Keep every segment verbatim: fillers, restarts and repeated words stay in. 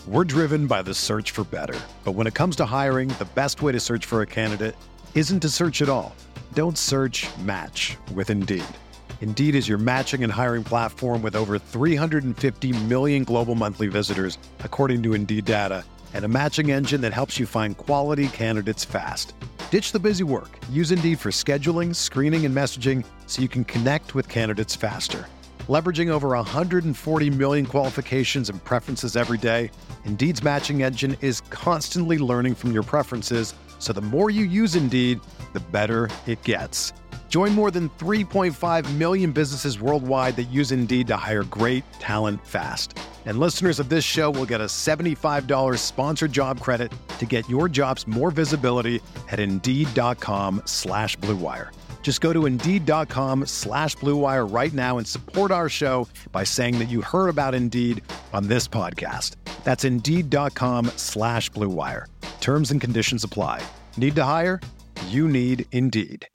We're driven by the search for better. But when it comes to hiring, the best way to search for a candidate isn't to search at all. Don't search, match with Indeed. Indeed is your matching and hiring platform with over three hundred fifty million global monthly visitors, according to Indeed data, and a matching engine that helps you find quality candidates fast. Ditch the busy work. Use Indeed for scheduling, screening, and messaging so you can connect with candidates faster. Leveraging over one hundred forty million qualifications and preferences every day, Indeed's matching engine is constantly learning from your preferences, so the more you use Indeed, the better it gets. Join more than three point five million businesses worldwide that use Indeed to hire great talent fast. And listeners of this show will get a seventy-five dollars sponsored job credit to get your jobs more visibility at Indeed.com slash Blue Wire. Just go to Indeed.com slash Blue Wire right now and support our show by saying that you heard about Indeed on this podcast. That's Indeed.com slash Blue Wire. Terms and conditions apply. Need to hire? You need Indeed.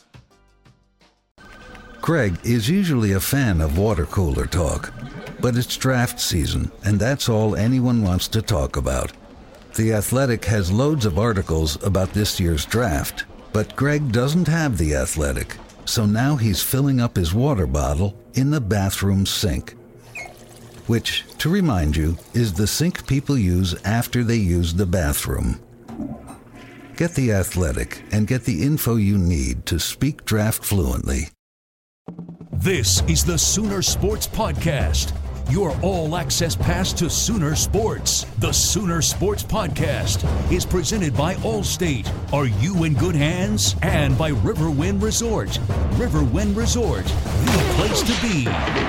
Craig is usually a fan of water cooler talk, but it's draft season, and that's all anyone wants to talk about. The Athletic has loads of articles about this year's draft, but Greg doesn't have The Athletic, so now he's filling up his water bottle in the bathroom sink. Which, to remind you, is the sink people use after they use the bathroom. Get The Athletic and get the info you need to speak draft fluently. This is the Sooner Sports Podcast, your all-access pass to Sooner Sports. The Sooner Sports Podcast is presented by Allstate. Are you in good hands? And by Riverwind Resort. Riverwind Resort, the place to be.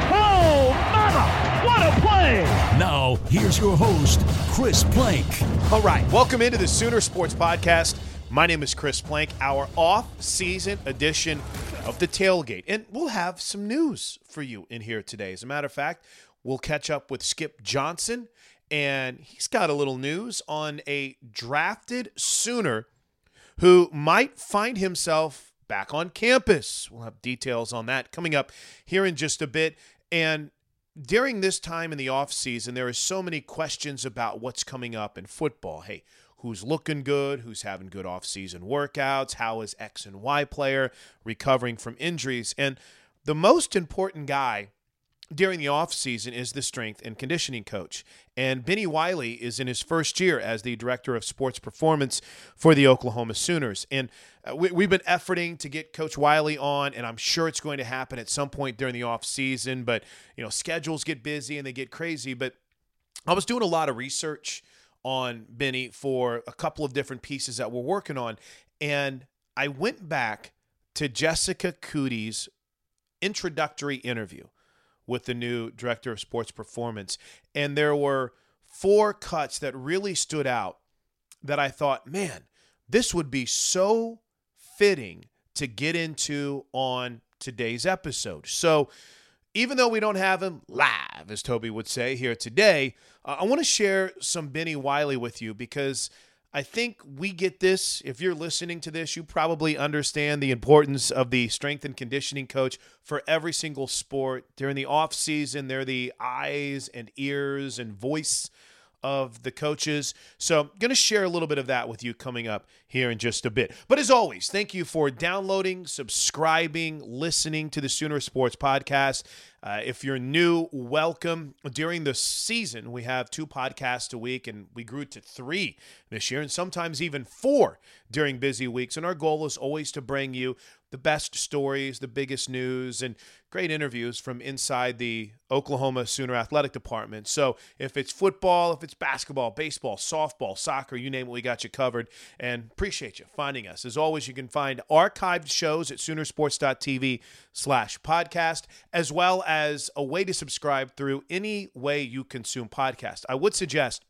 Oh, mama! What a play! Now, here's your host, Chris Plank. All right, welcome into the Sooner Sports Podcast. My name is Chris Plank, our off-season edition of The Tailgate. And we'll have some news for you in here today. As a matter of fact, we'll catch up with Skip Johnson, and he's got a little news on a drafted Sooner who might find himself back on campus. We'll have details on that coming up here in just a bit. And during this time in the offseason, there are so many questions about what's coming up in football. Hey, who's looking good, who's having good off-season workouts, how is X and Y player recovering from injuries. And the most important guy during the offseason is the strength and conditioning coach. And Benny Wiley is in his first year as the director of sports performance for the Oklahoma Sooners. And uh, we, we've been efforting to get Coach Wiley on, and I'm sure it's going to happen at some point during the offseason. But, you know, schedules get busy and they get crazy. But I was doing a lot of research on Benny for a couple of different pieces that we're working on. And I went back to Jessica Cootie's introductory interview with the new director of sports performance. And there were four cuts that really stood out that I thought, man, this would be so fitting to get into on today's episode. So even though we don't have him live, as Toby would say, here today, uh, I want to share some Benny Wiley with you because I think we get this. If you're listening to this, you probably understand the importance of the strength and conditioning coach for every single sport. During the off season, they're the eyes and ears and voice of the coaches. So I'm going to share a little bit of that with you coming up here in just a bit. But as always, thank you for downloading, subscribing, listening to the Sooner Sports Podcast. Uh, if you're new, welcome. During the season, we have two podcasts a week, and we grew to three this year, and sometimes even four during busy weeks. And our goal is always to bring you the best stories, the biggest news, and great interviews from inside the Oklahoma Sooner Athletic Department. So if it's football, if it's basketball, baseball, softball, soccer, you name it, we got you covered. And appreciate you finding us. As always, you can find archived shows at Soonersports.tv slash podcast, as well as a way to subscribe through any way you consume podcasts. I would suggest,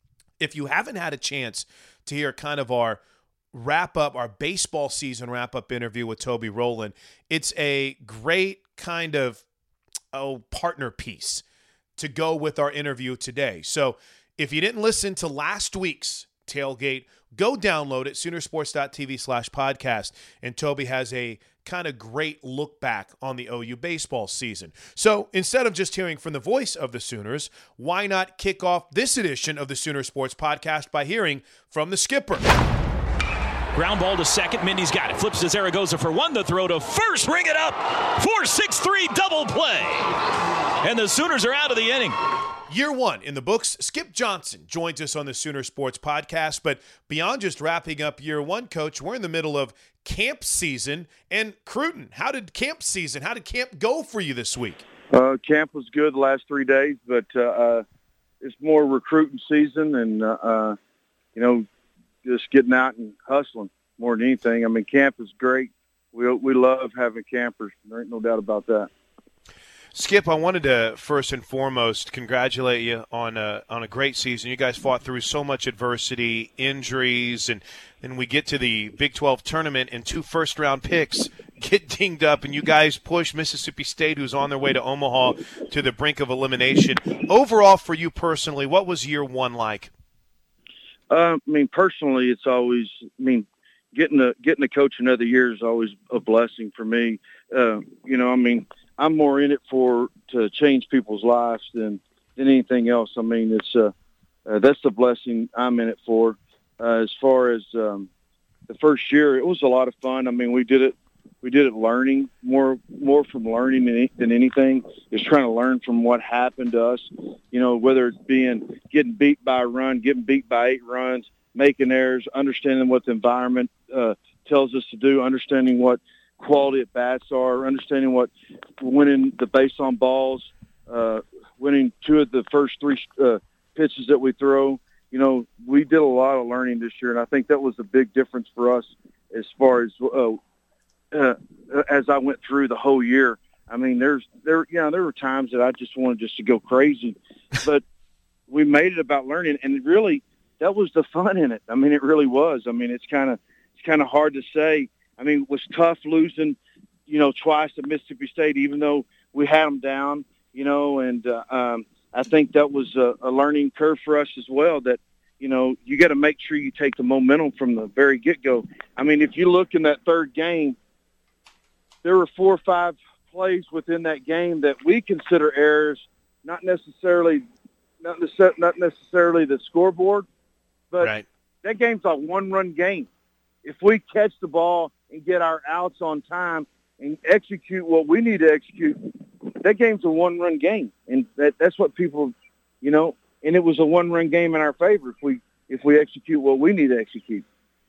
if you haven't had a chance to hear kind of our wrap up, our baseball season wrap up interview with Toby Rowland, it's a great kind of oh, partner piece to go with our interview today. So if you didn't listen to last week's tailgate. Go download it, Soonersports.tv slash podcast. And Toby has a kind of great look back on the O U baseball season. So instead of just hearing from the voice of the Sooners, why not kick off this edition of the Sooner Sports Podcast by hearing from the skipper? Ground ball to second. Mindy's got it. Flips to Zaragoza for one. The throw to first. Ring it up. four six three double play. And the Sooners are out of the inning. Year one in the books. Skip Johnson joins us on the Sooner Sports Podcast. But beyond just wrapping up year one, Coach, we're in the middle of camp season. And Cruton, how did camp season, how did camp go for you this week? Uh, camp was good the last three days, but uh, uh, it's more recruiting season and, uh, uh, you know, just getting out and hustling more than anything. I mean, camp is great. We we love having campers. There ain't no doubt about that. Skip, I wanted to first and foremost congratulate you on a, on a great season. You guys fought through so much adversity, injuries, and then we get to the Big twelve tournament and two first-round picks get dinged up, and you guys push Mississippi State, who's on their way to Omaha, to the brink of elimination. Overall, for you personally, what was year one like? Uh, I mean, personally, it's always, I mean, getting to, getting to coach another year is always a blessing for me. Uh, you know, I mean, I'm more in it for to change people's lives than, than anything else. I mean, it's uh, uh, that's the blessing I'm in it for. Uh, as far as um, the first year, it was a lot of fun. I mean, we did it. We did it learning more, more from learning than, than anything. Is trying to learn from what happened to us. You know, whether it's being getting beat by a run, getting beat by eight runs, making errors, understanding what the environment uh, tells us to do, understanding what quality at bats are, understanding what winning the base on balls, uh, winning two of the first three uh, pitches that we throw. You know, we did a lot of learning this year, and I think that was a big difference for us as far as. Uh, Uh, as I went through the whole year. I mean, there's there, you know, there were times that I just wanted just to go crazy, but we made it about learning, and really, that was the fun in it. I mean, it really was. I mean, it's kind of it's kind of hard to say. I mean, it was tough losing, you know, twice to Mississippi State, even though we had them down, you know, and uh, um, I think that was a, a learning curve for us as well. That you know, you got to make sure you take the momentum from the very get-go. I mean, if you look in that third game. There were four or five plays within that game that we consider errors, not necessarily, not necessarily, not necessarily the scoreboard, but right. That game's a one-run game. If we catch the ball and get our outs on time and execute what we need to execute, that game's a one-run game, and that, that's what people, you know. And it was a one-run game in our favor if we if we execute what we need to execute.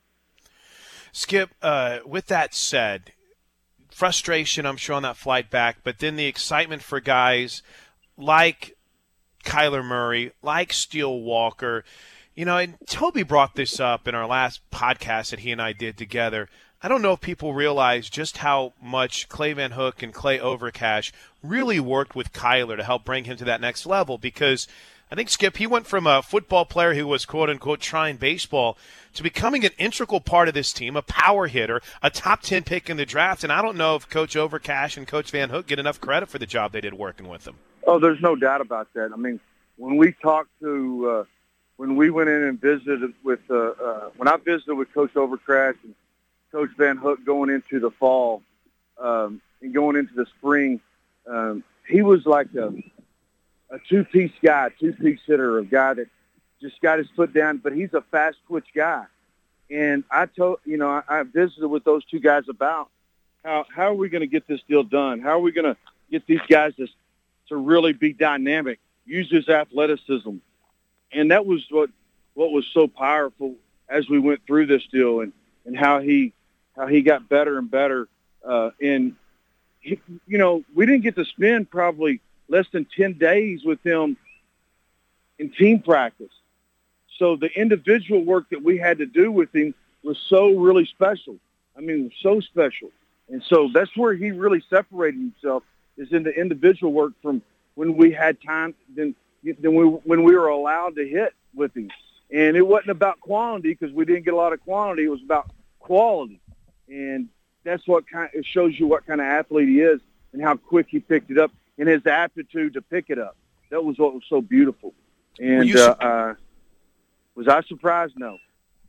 Skip, uh, with that said. Frustration, I'm sure, on that flight back, but then the excitement for guys like Kyler Murray, like Steele Walker. You know, and Toby brought this up in our last podcast that he and I did together. I don't know if people realize just how much Clay Van Hook and Clay Overcash really worked with Kyler to help bring him to that next level, because I think, Skip, he went from a football player who was, quote-unquote, trying baseball to becoming an integral part of this team, a power hitter, a top ten pick in the draft. And I don't know if Coach Overcash and Coach Van Hook get enough credit for the job they did working with him. Oh, there's no doubt about that. I mean, when we talked to uh, – when we went in and visited with uh, – uh, when I visited with Coach Overcash and Coach Van Hook going into the fall um, and going into the spring, um, he was like a – a two-piece guy, two-piece hitter, a guy that just got his foot down, but he's a fast-twitch guy. And I told, you know, I, I visited with those two guys about how how are we going to get this deal done? How are we going to get these guys to, to really be dynamic, use his athleticism? And that was what what was so powerful as we went through this deal, and, and how he how he got better and better. Uh, and, he, you know, we didn't get to spend probably – less than ten days with him in team practice. So the individual work that we had to do with him was so really special. I mean, so special. And so that's where he really separated himself, is in the individual work from when we had time, then, then we, when we were allowed to hit with him. And it wasn't about quantity, because we didn't get a lot of quantity. It was about quality. And that's what kind it shows you what kind of athlete he is and how quick he picked it up. And his aptitude to pick it up. That was what was so beautiful. And uh, uh, was I surprised? No.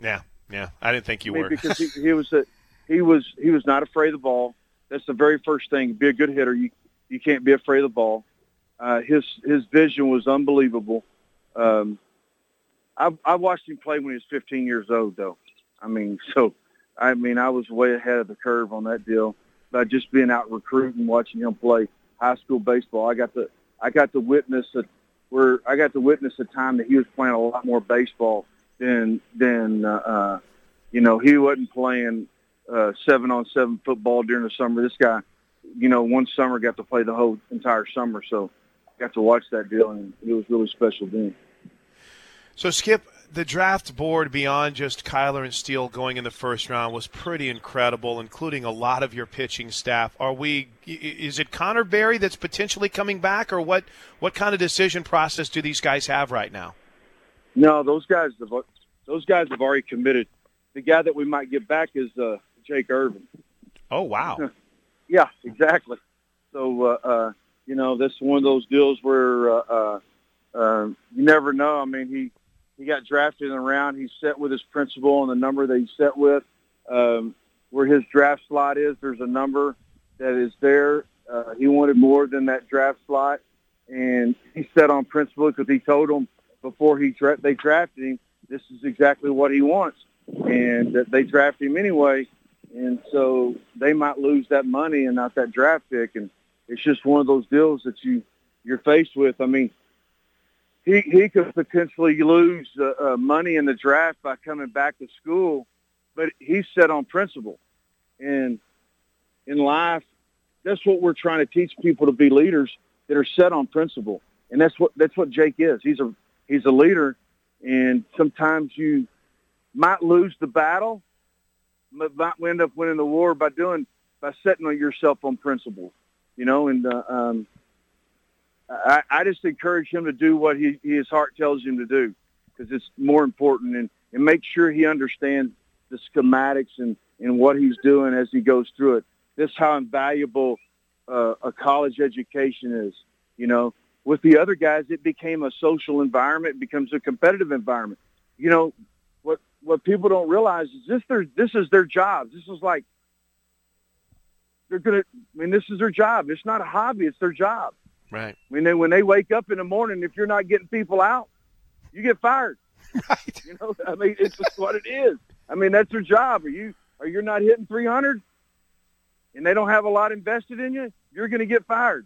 Yeah, yeah. I didn't think you I mean, were. because he, he was a, he was he was not afraid of the ball. That's the very first thing. Be a good hitter. You you can't be afraid of the ball. Uh, his his vision was unbelievable. Um, I I watched him play when he was fifteen years old, though. I mean, so I mean, I was way ahead of the curve on that deal by just being out recruiting, watching him play high school baseball. I got to I got to witness a, where I got to witness a time that he was playing a lot more baseball than than uh, uh, you know, he wasn't playing uh, seven on seven football during the summer. This guy, you know, one summer got to play the whole entire summer, so I got to watch that deal, and it was really special then. So, Skip, the draft board beyond just Kyler and Steele going in the first round was pretty incredible, including a lot of your pitching staff. Are we? Is it Connor Berry that's potentially coming back, or what? What kind of decision process do these guys have right now? No, those guys have those guys have already committed. The guy that we might get back is uh, Jake Irvin. Oh wow! Yeah, exactly. So uh, uh, you know, this is one of those deals where uh, uh, uh, you never know. I mean, he. He got drafted in a round. He's set with his principal on the number that he's set with. Um, where his draft slot is, there's a number that is there. Uh, he wanted more than that draft slot, and he set on principle because he told them before he dra- they drafted him, this is exactly what he wants, and that they drafted him anyway. And so they might lose that money and not that draft pick, and it's just one of those deals that you you're faced with. I mean. He he could potentially lose uh, uh, money in the draft by coming back to school, but he's set on principle. And in life, that's what we're trying to teach people to be leaders that are set on principle. And that's what that's what Jake is. He's a he's a leader, and sometimes you might lose the battle, but might end up winning the war by doing by setting on yourself on principle. You know, and uh, um, I, I just encourage him to do what he, his heart tells him to do because it's more important, and, and make sure he understands the schematics and, and what he's doing as he goes through it. This is how invaluable uh, a college education is. You know, with the other guys, it became a social environment. It becomes a competitive environment. You know, what what people don't realize is this their this is their job. This is like they're gonna. I mean, this is their job. It's not a hobby. It's their job. Right. I mean, they, when they wake up in the morning, if you're not getting people out, you get fired. Right. You know, I mean, it's just what it is. I mean, that's their job. Are you, are you not hitting three hundred and they don't have a lot invested in you, you're going to get fired.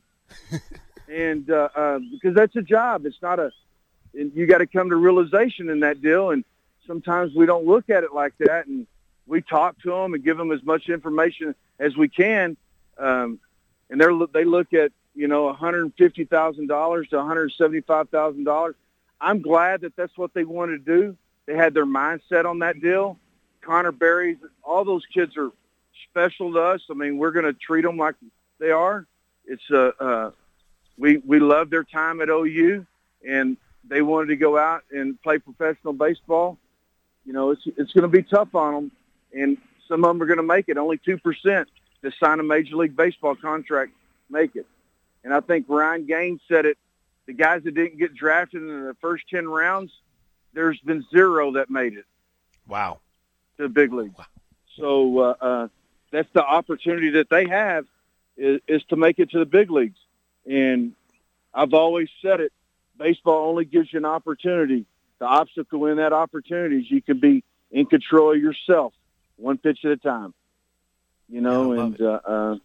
and uh, uh, because that's a job. It's not a, and you got to come to realization in that deal. And sometimes we don't look at it like that. And we talk to them and give them as much information as we can. Um, and they're, they look at, you know, one hundred fifty thousand dollars to one hundred seventy-five thousand dollars. I'm glad that that's what they wanted to do. They had their mindset on that deal. Connor Berry, all those kids are special to us. I mean, we're going to treat them like they are. It's uh, uh, we we love their time at O U, and they wanted to go out and play professional baseball. You know, it's it's going to be tough on them, and some of them are going to make it. Only two percent to sign a Major League Baseball contract make it. And I think Ryan Gaines said it, the guys that didn't get drafted in the first ten rounds, there's been zero that made it. Wow. To the big league. Wow. So uh, uh, that's the opportunity that they have is, is to make it to the big leagues. And I've always said it, baseball only gives you an opportunity. The obstacle in that opportunity is you can be in control of yourself, one pitch at a time. You know, yeah, and uh, uh,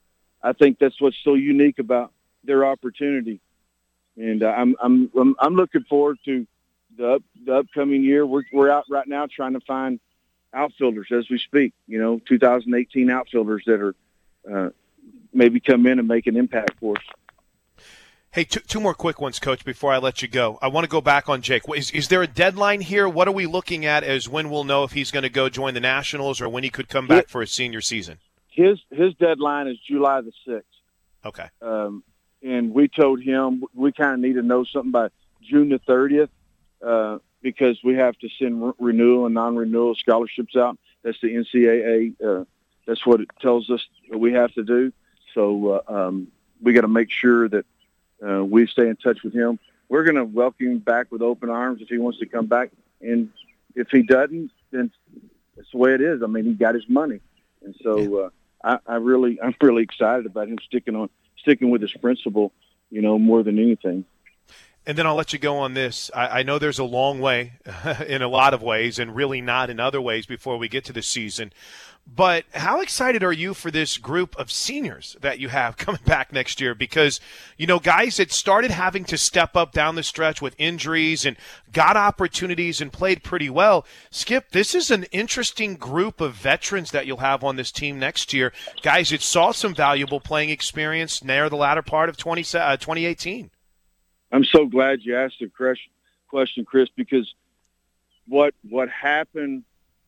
I think that's what's so unique about their opportunity. And uh, I'm, I'm, I'm, I'm looking forward to the, up, the upcoming year. We're, we're out right now trying to find outfielders as we speak, you know, two thousand eighteen outfielders that are uh, maybe come in and make an impact for us. Hey, two, two more quick ones, Coach, before I let you go. I want to go back on Jake. Is, is there a deadline here? What are we looking at as when we'll know if he's going to go join the Nationals or when he could come back for his senior season? His his deadline is July the sixth. Okay. Um, and we told him we kind of need to know something by June the thirtieth uh, because we have to send re- renewal and non-renewal scholarships out. That's the N C double A. Uh, that's what it tells us that we have to do. So uh, um, we got to make sure that uh, we stay in touch with him. We're going to welcome him back with open arms if he wants to come back. And if he doesn't, then that's the way it is. I mean, he got his money. And so uh, I, I really, I'm really excited about him sticking on, sticking with his principle, you know, more than anything. And then I'll let you go on this. I, I know there's a long way in a lot of ways and really not in other ways before we get to the season. But how excited are you for this group of seniors that you have coming back next year? Because, you know, guys that started having to step up down the stretch with injuries and got opportunities and played pretty well. Skip, this is an interesting group of veterans that you'll have on this team next year. Guys that saw some valuable playing experience near the latter part of twenty eighteen. I'm so glad you asked the question, Chris, because what what happened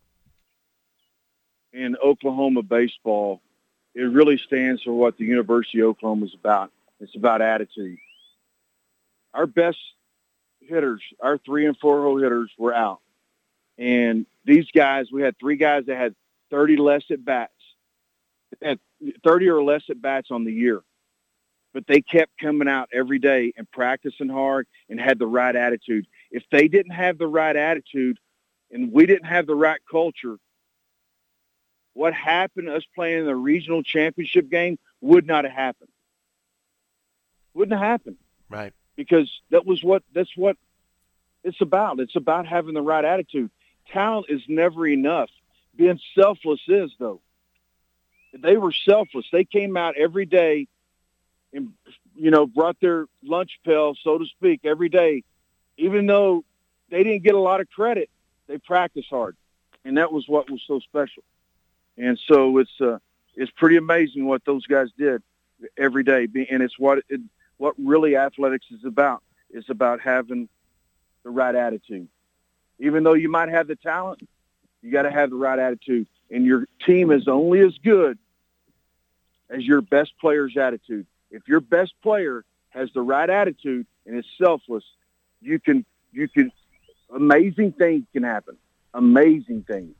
in Oklahoma baseball, it really stands for what the University of Oklahoma is about. It's about attitude. Our best hitters, our three and four hole hitters were out. And these guys, we had three guys that had thirty less at bats, had thirty or less at bats on the year. But they kept coming out every day and practicing hard and had the right attitude. If they didn't have the right attitude and we didn't have the right culture, what happened to us playing in the regional championship game would not have happened. Wouldn't have happened. Right. Because that was what, that's what it's about. It's about having the right attitude. Talent is never enough. Being selfless is, though. They were selfless. They came out every day and, you know, brought their lunch pail, so to speak, every day. Even though they didn't get a lot of credit, they practiced hard. And that was what was so special. And so it's uh, it's pretty amazing what those guys did every day. And it's what it, what really athletics is about. It's about having the right attitude. Even though you might have the talent, you got to have the right attitude. And your team is only as good as your best player's attitude. If your best player has the right attitude and is selfless, you can you can amazing things can happen. Amazing things.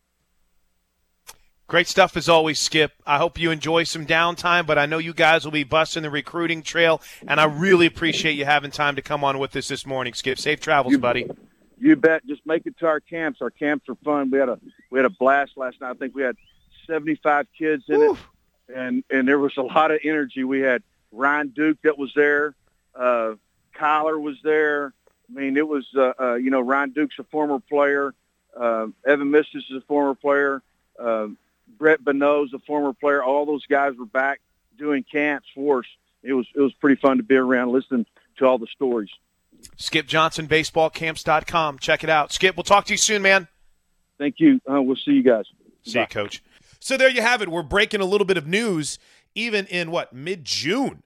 Great stuff as always, Skip. I hope you enjoy some downtime, but I know you guys will be busting the recruiting trail, and I really appreciate you having time to come on with us this morning, Skip. Safe travels, you, buddy. You bet. Just make it to our camps. Our camps are fun. We had a we had a blast last night. I think we had seventy-five kids in Woo. it. And and there was a lot of energy. We had Ryan Duke that was there. Uh, Kyler was there. I mean, it was, uh, uh, you know, Ryan Duke's a former player. Uh, Evan Mistis is a former player. Uh, Brett Bonneau's a former player. All those guys were back doing camps for us. It was it was pretty fun to be around listening to all the stories. Skip Johnson, baseball camps dot com. Check it out. Skip, we'll talk to you soon, man. Thank you. Uh, we'll see you guys. See Bye. you, Coach. So there you have it. We're breaking a little bit of news even in, what, mid-June.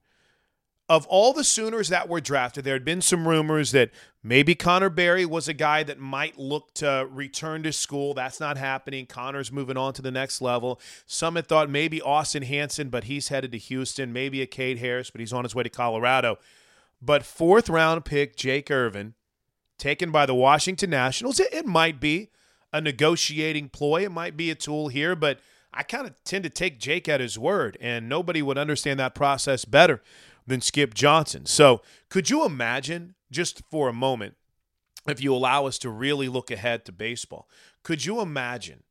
Of all the Sooners that were drafted, there had been some rumors that maybe Connor Berry was a guy that might look to return to school. That's not happening. Connor's moving on to the next level. Some had thought maybe Austin Hanson, but he's headed to Houston. Maybe a Cade Harris, but he's on his way to Colorado. But fourth-round pick Jake Irvin, taken by the Washington Nationals, it, it might be a negotiating ploy. It might be a tool here, but I kind of tend to take Jake at his word, and nobody would understand that process better than Skip Johnson. So could you imagine, just for a moment, if you allow us to really look ahead to baseball, could you imagine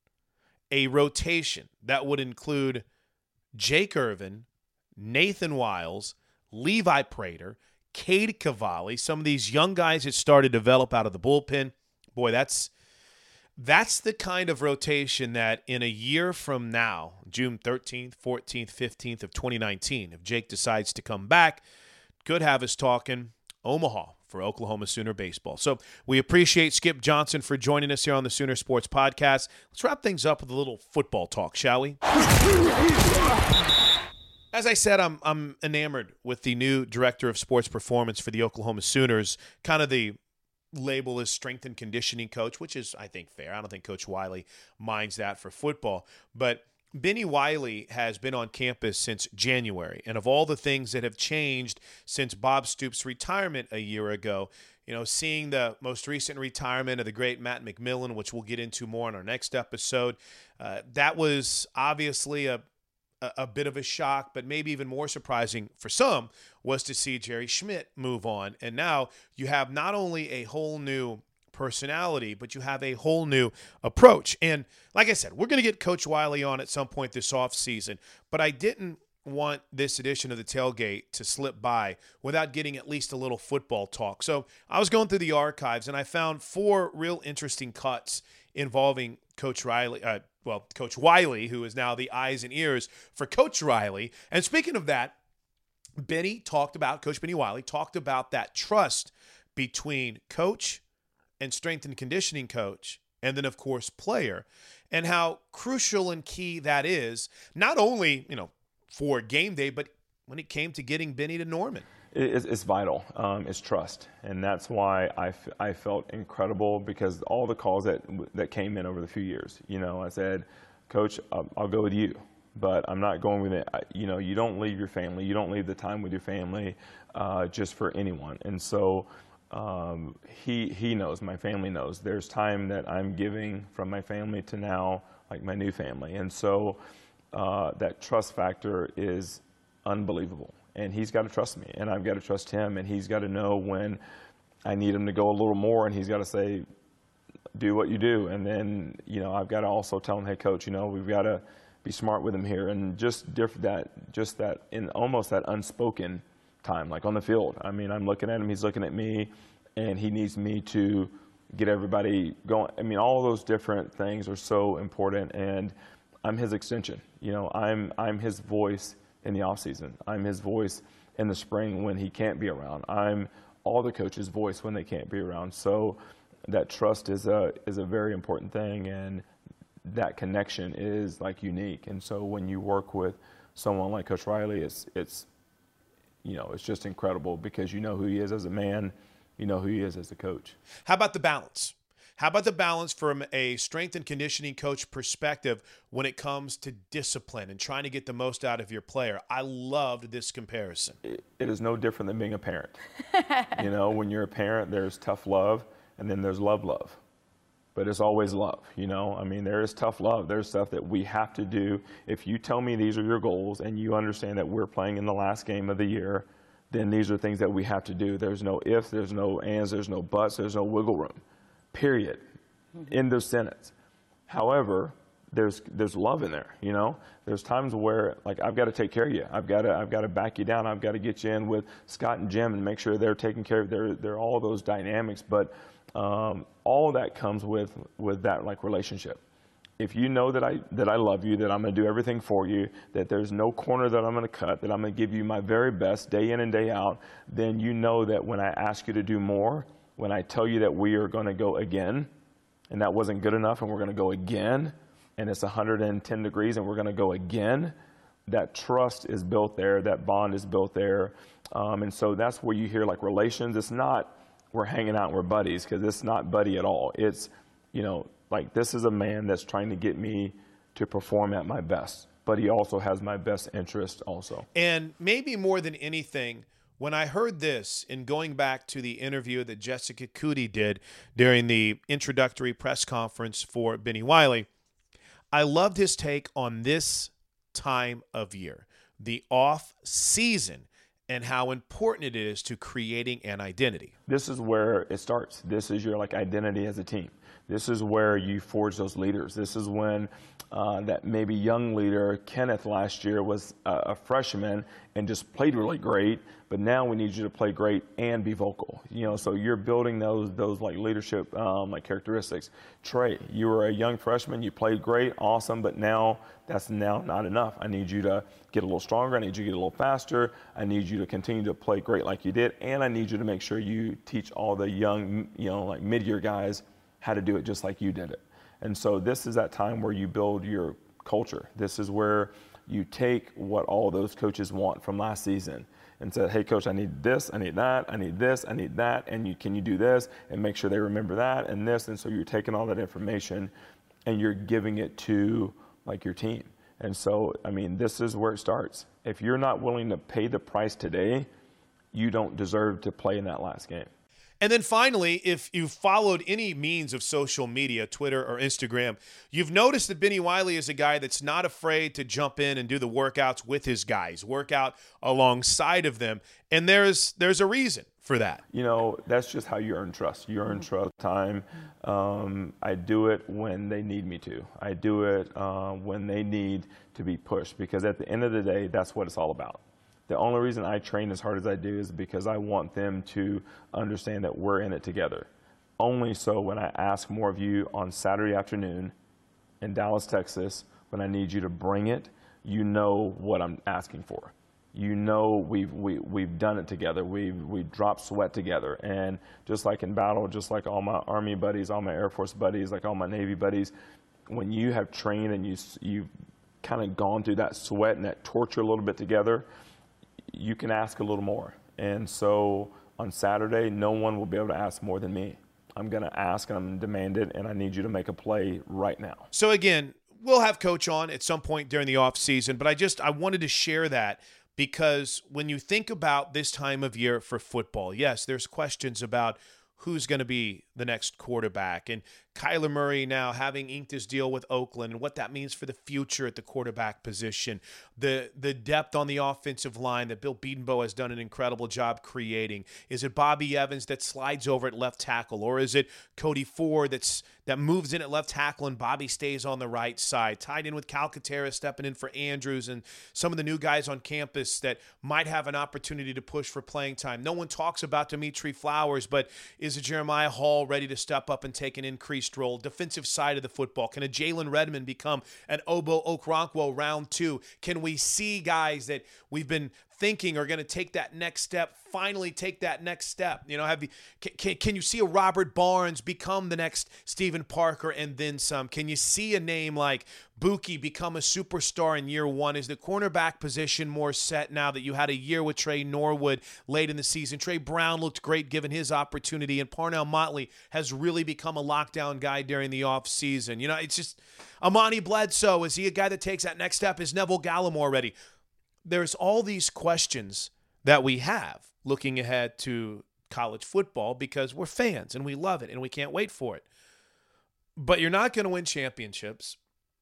a rotation that would include Jake Irvin, Nathan Wiles, Levi Prater, Cade Cavalli, some of these young guys that started to develop out of the bullpen? Boy, that's That's the kind of rotation that in a year from now, June thirteenth, fourteenth, fifteenth of twenty nineteen, if Jake decides to come back, could have us talking Omaha for Oklahoma Sooner baseball. So we appreciate Skip Johnson for joining us here on the Sooner Sports Podcast. Let's wrap things up with a little football talk, shall we? As I said, I'm I'm enamored with the new director of sports performance for the Oklahoma Sooners, kind of the label is strength and conditioning coach, which is, I think, fair. I don't think Coach Wiley minds that for football. But Benny Wiley has been on campus since January. And of all the things that have changed since Bob Stoops' retirement a year ago, you know, seeing the most recent retirement of the great Matt McMillan, which we'll get into more in our next episode, uh, that was obviously a a bit of a shock, but maybe even more surprising for some was to see Jerry Schmidt move on. And now you have not only a whole new personality, but you have a whole new approach. And like I said, we're going to get Coach Wiley on at some point this offseason, but I didn't want this edition of the Tailgate to slip by without getting at least a little football talk. So I was going through the archives, and I found four real interesting cuts involving Coach Riley, uh, well, Coach Wiley, who is now the eyes and ears for Coach Riley. And speaking of that, Benny talked about, Coach Benny Wiley talked about that trust between coach and strength and conditioning coach, and then, of course, player, and how crucial and key that is, not only, you know, for game day, but when it came to getting Benny to Norman. It's, it's vital. Um, it's trust. And that's why I, f- I felt incredible, because all the calls that that came in over the few years, you know, I said, Coach, I'll, I'll go with you, but I'm not going with it. I, you know, you don't leave your family. You don't leave the time with your family uh, just for anyone. And so um, he, he knows, my family knows, there's time that I'm giving from my family to now, like my new family. And so uh, that trust factor is unbelievable. And he's got to trust me, and I've got to trust him, and he's got to know when I need him to go a little more, and he's got to say, do what you do. And then, you know, I've got to also tell him, hey, Coach, you know, we've got to be smart with him here, and just diff- that, just that, in almost that unspoken time, like on the field. I mean, I'm looking at him, he's looking at me, and he needs me to get everybody going. I mean, all those different things are so important, and I'm his extension. You know, I'm I'm his voice in the offseason. I'm his voice in the spring when he can't be around. I'm all the coaches' voice when they can't be around. So that trust is a is a very important thing, and that connection is like unique. And so when you work with someone like Coach Riley, it's it's you know, it's just incredible, because you know who he is as a man, you know who he is as a coach. How about the balance? How about the balance from a strength and conditioning coach perspective when it comes to discipline and trying to get the most out of your player? I loved this comparison. It, it is no different than being a parent. You know, when you're a parent, there's tough love, and then there's love love. But it's always love, you know? I mean, there is tough love. There's stuff that we have to do. If you tell me these are your goals and you understand that we're playing in the last game of the year, then these are things that we have to do. There's no ifs, there's no ands, there's no buts, there's no wiggle room. Period. End of sentence. However, there's there's love in there, you know? There's times where, like, I've got to take care of you. I've got to I've got to back you down. I've got to get you in with Scott and Jim and make sure they're taking care of they're they're all those dynamics. But um, all that comes with with that, like, relationship. If you know that I that I love you, that I'm going to do everything for you, that there's no corner that I'm going to cut, that I'm going to give you my very best day in and day out, then you know that when I ask you to do more, when I tell you that we are going to go again, and that wasn't good enough, and we're going to go again, and it's one hundred ten degrees, and we're going to go again, that trust is built there, that bond is built there. Um, and so that's where you hear, like, relations. It's not we're hanging out and we're buddies, because it's not buddy at all. It's, you know, like, this is a man that's trying to get me to perform at my best, but he also has my best interest also. And maybe more than anything, when I heard this, in going back to the interview that Jessica Cootie did during the introductory press conference for Benny Wiley, I loved his take on this time of year, the off season, and how important it is to creating an identity. This is where it starts. This is your, like, identity as a team. This is where you forge those leaders. This is when uh, that maybe young leader, Kenneth, last year was a, a freshman and just played really great, but now we need you to play great and be vocal. You know, so you're building those those like leadership um, like characteristics. Trey, you were a young freshman, you played great, awesome, but now that's now not enough. I need you to get a little stronger. I need you to get a little faster. I need you to continue to play great like you did, and I need you to make sure you teach all the young, you know, like mid-year guys how to do it just like you did it. And so this is that time where you build your culture. This is where you take what all those coaches want from last season and say, hey, coach, I need this, I need that, I need this, I need that, and you can you do this, and make sure they remember that and this. And so you're taking all that information and you're giving it to, like, your team. And so, I mean, this is where it starts. If you're not willing to pay the price today, you don't deserve to play in that last game. And then finally, if you've followed any means of social media, Twitter or Instagram, you've noticed that Benny Wiley is a guy that's not afraid to jump in and do the workouts with his guys, work out alongside of them. And there's there's a reason for that? You know, that's just how you earn trust. You earn trust time. Um, I do it when they need me to. I do it uh, when they need to be pushed, because at the end of the day, that's what it's all about. The only reason I train as hard as I do is because I want them to understand that we're in it together. Only so when I ask more of you on Saturday afternoon in Dallas, Texas, when I need you to bring it, you know what I'm asking for. You know we've we, we've done it together. We've we dropped sweat together, and just like in battle, just like all my Army buddies, all my Air Force buddies, like all my Navy buddies, when you have trained and you you've kind of gone through that sweat and that torture a little bit together, you can ask a little more. And so on Saturday, no one will be able to ask more than me. I'm going to ask and I'm going to demand it, and I need you to make a play right now. So again, we'll have Coach on at some point during the offseason, but I just I wanted to share that. Because when you think about this time of year for football, yes, there's questions about who's going to be the next quarterback. And Kyler Murray now having inked his deal with Oakland and what that means for the future at the quarterback position. The the depth on the offensive line that Bill Bedenbaugh has done an incredible job creating. Is it Bobby Evans that slides over at left tackle? Or is it Cody Ford that's that moves in at left tackle and Bobby stays on the right side? Tied in with Calcaterra stepping in for Andrews and some of the new guys on campus that might have an opportunity to push for playing time. No one talks about Dimitri Flowers, but is a Jeremiah Hall ready to step up and take an increased role? Defensive side of the football. Can a Jalen Redmond become an Obo Okoronkwo round two? Can we see guys that we've been thinking are going to take that next step, finally take that next step? You know, have you, can, can you see a Robert Barnes become the next Stephen Parker and then some? Can you see a name like Buki become a superstar in year one? Is the cornerback position more set now that you had a year with Trey Norwood late in the season? Trey Brown looked great given his opportunity, and Parnell Motley has really become a lockdown guy during the offseason. You know, it's just Amani Bledsoe, is he a guy that takes that next step? Is Neville Gallimore ready? There's all these questions that we have looking ahead to college football because we're fans and we love it and we can't wait for it. But you're not going to win championships.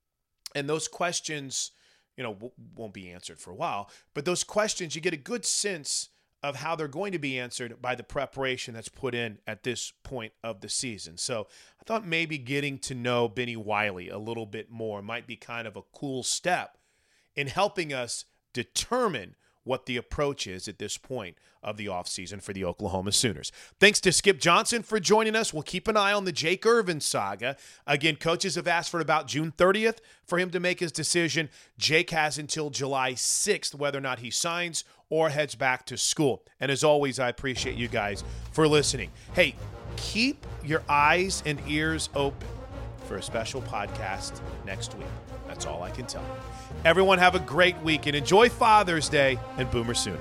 And those questions, you know, w- won't be answered for a while. But those questions, you get a good sense of how they're going to be answered by the preparation that's put in at this point of the season. So I thought maybe getting to know Benny Wiley a little bit more might be kind of a cool step in helping us determine what the approach is at this point of the offseason for the Oklahoma Sooners. Thanks to Skip Johnson for joining us. We'll keep an eye on the Jake Irvin saga. Again, coaches have asked for about June thirtieth for him to make his decision. Jake has until July sixth whether or not he signs or heads back to school. And as always, I appreciate you guys for listening. Hey, keep your eyes and ears open for a special podcast next week. That's all I can tell you. Everyone have a great week and enjoy Father's Day and Boomer Sooner.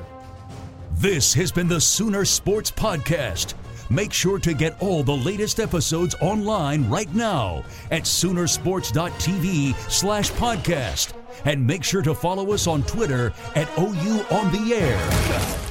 This has been the Sooner Sports Podcast. Make sure to get all the latest episodes online right now at Soonersports.tv slash podcast. And make sure to follow us on Twitter at O U On The Air.